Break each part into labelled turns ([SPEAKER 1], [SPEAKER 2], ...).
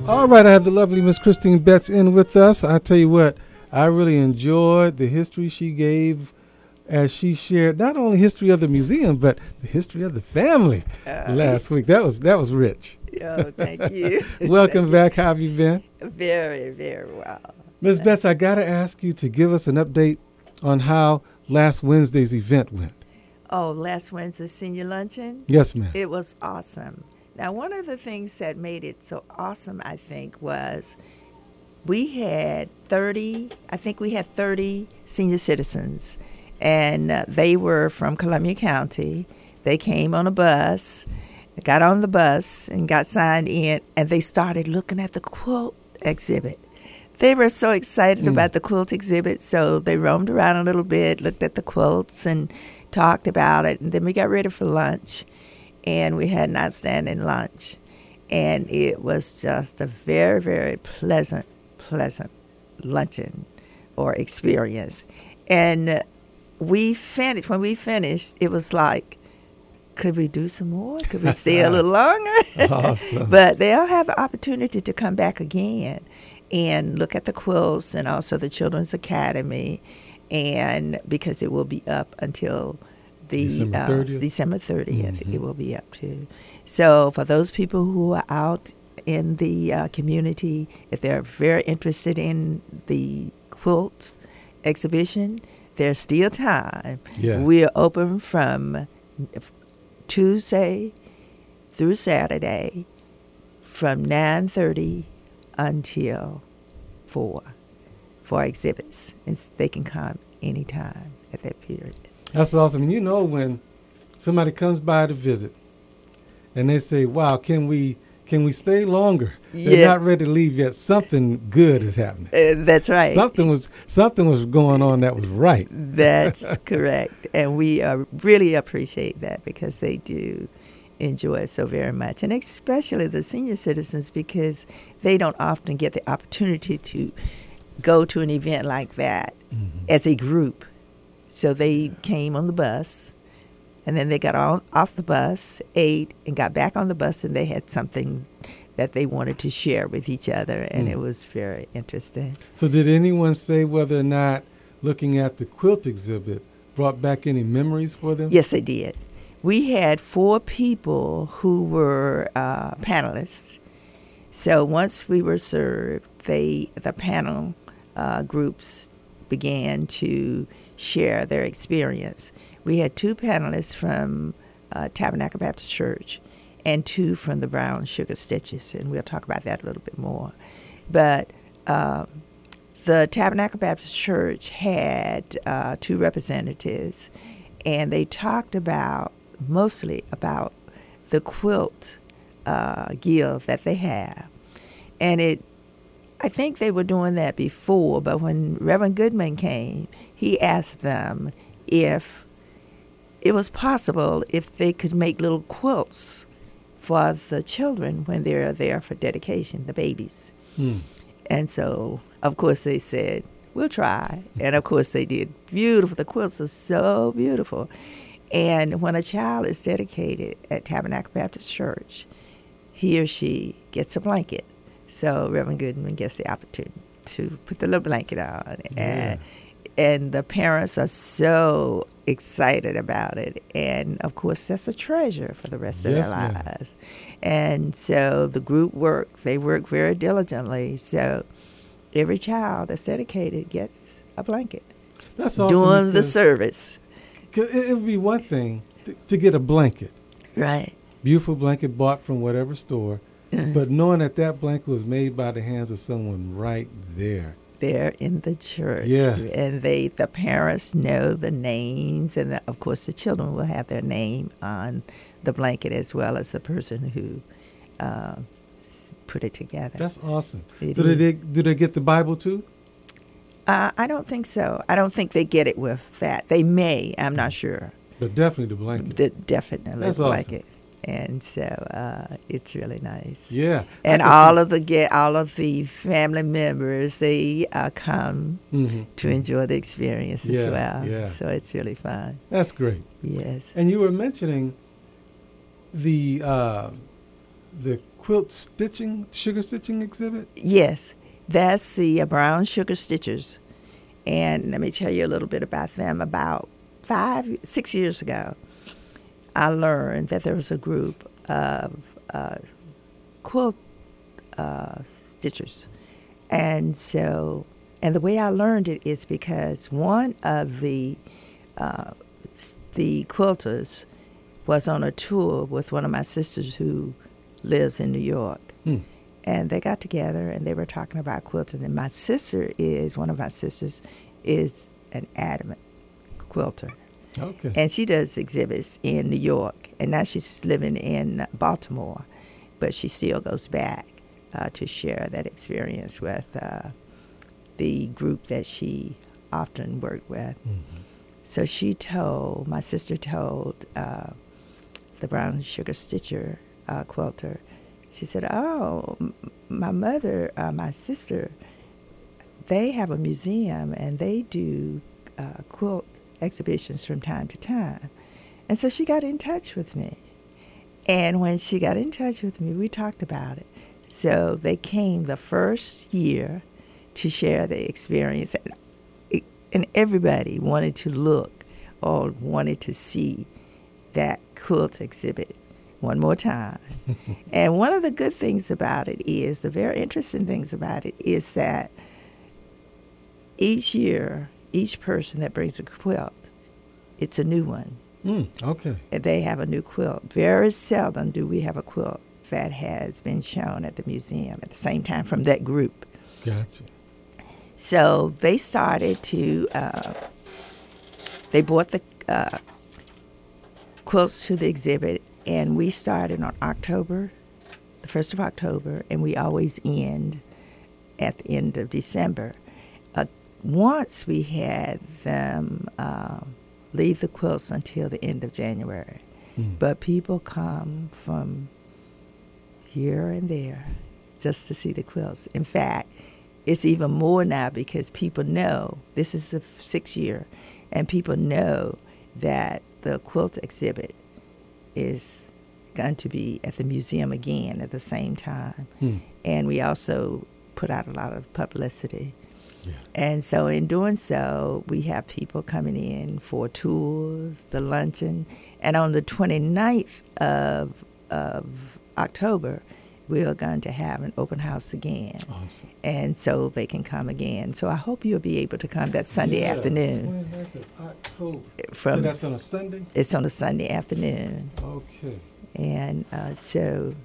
[SPEAKER 1] All right, I have the lovely Miss Christine Betts in with us. I tell you what, I really enjoyed the history she gave as she shared not only history of the museum, but the history of the family last week. That was rich.
[SPEAKER 2] Oh, thank you.
[SPEAKER 1] Welcome back. How have you been?
[SPEAKER 2] Very, very well.
[SPEAKER 1] Ms. Betts, I got to ask you to give us an update on how last Wednesday's event went.
[SPEAKER 2] Oh, last Wednesday's senior luncheon?
[SPEAKER 1] Yes, ma'am.
[SPEAKER 2] It was awesome. Now, one of the things that made it so awesome, I think, was we had 30 senior citizens, and they were from Columbia County. They came on a bus, got on the bus, and got signed in, and they started looking at the quilt exhibit. They were so excited about the quilt exhibit, so they roamed around a little bit, looked at the quilts, and talked about it, and then we got ready for lunch. And we had an outstanding lunch. And it was just a very, very pleasant luncheon or experience. And when we finished, it was like, could we do some more? Could we stay a little longer?
[SPEAKER 1] Awesome.
[SPEAKER 2] But they'll have the opportunity to come back again and look at the quilts and also the Children's Academy. And because it will be up until December 30th, it will be up to. So for those people who are out in the community, if they're very interested in the quilts exhibition, there's still time.
[SPEAKER 1] Yeah.
[SPEAKER 2] We're open from Tuesday through Saturday from 9:30 until 4 for exhibits. And they can come anytime at that period.
[SPEAKER 1] That's awesome. You know, when somebody comes by to visit and they say, wow, can we stay longer?
[SPEAKER 2] Yeah.
[SPEAKER 1] They're not ready to leave yet. Something good is happening.
[SPEAKER 2] That's right.
[SPEAKER 1] Something was going on that was right.
[SPEAKER 2] That's correct. And we really appreciate that because they do enjoy it so very much. And especially the senior citizens, because they don't often get the opportunity to go to an event like that as a group. So they came on the bus, and then they got off the bus, ate, and got back on the bus, and they had something that they wanted to share with each other, and it was very interesting.
[SPEAKER 1] So did anyone say whether or not looking at the quilt exhibit brought back any memories for them?
[SPEAKER 2] Yes, they did. We had 4 people who were panelists. So once we were served, the panel groups began to share their experience. We had 2 panelists from Tabernacle Baptist Church and 2 from the Brown Sugar Stitches, and we'll talk about that a little bit more. But the Tabernacle Baptist Church had 2 representatives, and they talked mostly about the quilt guild that they have. And I think they were doing that before, but when Reverend Goodman came, he asked them if it was possible if they could make little quilts for the children when they're there for dedication, the babies. And so, of course, they said, we'll try. And, of course, they did. Beautiful. The quilts are so beautiful. And when a child is dedicated at Tabernacle Baptist Church, he or she gets a blanket. So Reverend Goodman gets the opportunity to put the little blanket on. And the parents are so excited about it. And, of course, that's a treasure for the rest of their lives. And so the group they work very diligently. So every child that's dedicated gets a blanket.
[SPEAKER 1] That's awesome.
[SPEAKER 2] During the service.
[SPEAKER 1] It would be one thing to get a blanket.
[SPEAKER 2] Right.
[SPEAKER 1] Beautiful blanket bought from whatever store. But knowing that blanket was made by the hands of someone right there.
[SPEAKER 2] There in the church.
[SPEAKER 1] Yes.
[SPEAKER 2] And the parents know the names, and of course the children will have their name on the blanket as well as the person who put it together.
[SPEAKER 1] That's awesome. So do they get the Bible too?
[SPEAKER 2] I don't think so. I don't think they get it with that. They may. I'm not sure.
[SPEAKER 1] But definitely the blanket.
[SPEAKER 2] Definitely
[SPEAKER 1] That's
[SPEAKER 2] the
[SPEAKER 1] awesome.
[SPEAKER 2] blanket. And so it's really nice.
[SPEAKER 1] Yeah.
[SPEAKER 2] And all of the family members, they come to enjoy the experience as well.
[SPEAKER 1] Yeah.
[SPEAKER 2] So it's really fun.
[SPEAKER 1] That's great.
[SPEAKER 2] Yes.
[SPEAKER 1] And you were mentioning the the quilt stitching, sugar stitching exhibit?
[SPEAKER 2] Yes, that's the Brown Sugar Stitchers. And let me tell you a little bit about them. About 6 years ago, I learned that there was a group of quilt stitchers. And the way I learned it is because one of the quilters was on a tour with one of my sisters who lives in New York. And they got together and they were talking about quilting. And one of my sisters is an adamant quilter.
[SPEAKER 1] Okay.
[SPEAKER 2] And she does exhibits in New York. And now she's living in Baltimore. But she still goes back to share that experience with the group that she often worked with. Mm-hmm. So my sister told the Brown Sugar Stitcher quilter, she said, "Oh, my mother, my sister, they have a museum and they do quilt exhibitions from time to time." And so she got in touch with me. And when she got in touch with me, we talked about it. So they came the first year to share the experience. And everybody wanted to look or wanted to see that quilt exhibit one more time. And one of the good things about it is, the very interesting things about it is that each year, each person that brings a quilt, it's a new one.
[SPEAKER 1] Okay.
[SPEAKER 2] They have a new quilt. Very seldom do we have a quilt that has been shown at the museum at the same time from that group.
[SPEAKER 1] Gotcha.
[SPEAKER 2] So they started to, they brought the quilts to the exhibit, and we started on the 1st of October, and we always end at the end of December. Once we had them leave the quilts until the end of January. But people come from here and there just to see the quilts. In fact, it's even more now because people know this is the 6th year, and people know that the quilt exhibit is going to be at the museum again at the same time. And we also put out a lot of publicity. Yeah. And so in doing so, we have people coming in for tours, the luncheon, and on the 29th of October, we are going to have an open house again.
[SPEAKER 1] Awesome.
[SPEAKER 2] And so they can come again. So I hope you'll be able to come that Sunday afternoon.
[SPEAKER 1] 29th of October.
[SPEAKER 2] So
[SPEAKER 1] that's on a Sunday?
[SPEAKER 2] It's on a Sunday afternoon.
[SPEAKER 1] Okay.
[SPEAKER 2] And so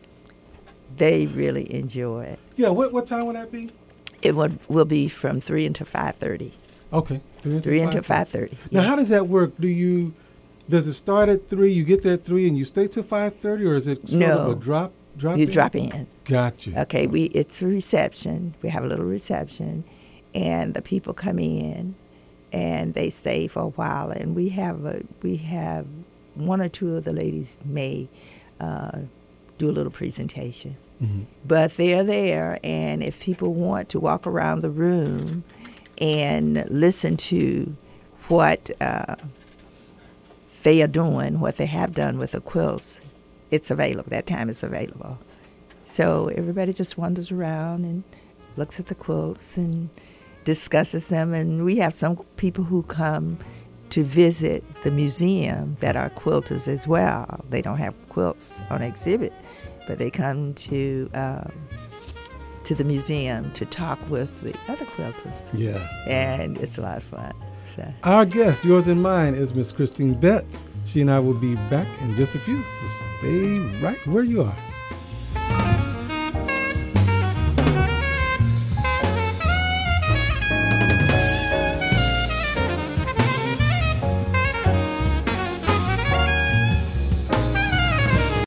[SPEAKER 2] they really enjoy it.
[SPEAKER 1] Yeah, what time would that be?
[SPEAKER 2] It will be from 3 until 5:30.
[SPEAKER 1] Okay,
[SPEAKER 2] 3 until 5:30.
[SPEAKER 1] Now,
[SPEAKER 2] yes.
[SPEAKER 1] how does that work? Does it start at 3, you get there at 3, and you stay till 5:30, or is it sort of a drop
[SPEAKER 2] you
[SPEAKER 1] in?
[SPEAKER 2] drop in.
[SPEAKER 1] Gotcha.
[SPEAKER 2] Okay, it's a reception. We have a little reception, and the people come in, and they stay for a while, and we have one or two of the ladies may do a little presentation. Mm-hmm. But they're there, and if people want to walk around the room and listen to what they are doing, what they have done with the quilts, it's available. That time is available. So everybody just wanders around and looks at the quilts and discusses them. And we have some people who come to visit the museum that are quilters as well. They don't have quilts on exhibit, but they come to the museum to talk with the other quilters.
[SPEAKER 1] Yeah.
[SPEAKER 2] And it's a lot of fun. So.
[SPEAKER 1] Our guest, yours and mine, is Miss Christine Betts. She and I will be back in just a few. So stay right where you are.